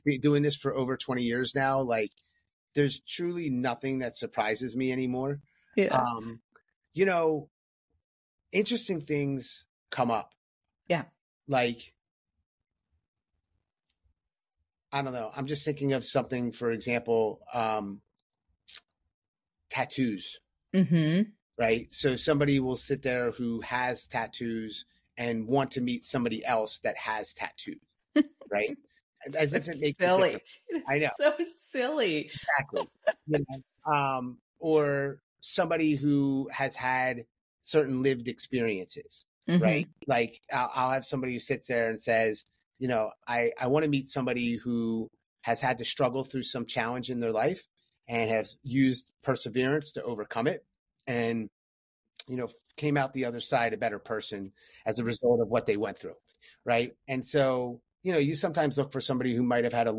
doing this for over 20 years now, like there's truly nothing that surprises me anymore. Yeah. You know, interesting things come up. Yeah. Like, I don't know. I'm just thinking of something, for example, tattoos, right? So somebody will sit there who has tattoos and want to meet somebody else that has tattoos, right? As if it makes a silly. difference. It's I know. so silly. Exactly. Or somebody who has had certain lived experiences, right? Like I'll have somebody who sits there and says, you know, I want to meet somebody who has had to struggle through some challenge in their life and has used perseverance to overcome it and, you know, came out the other side a better person as a result of what they went through, right? And so, you know, you sometimes look for somebody who might have had a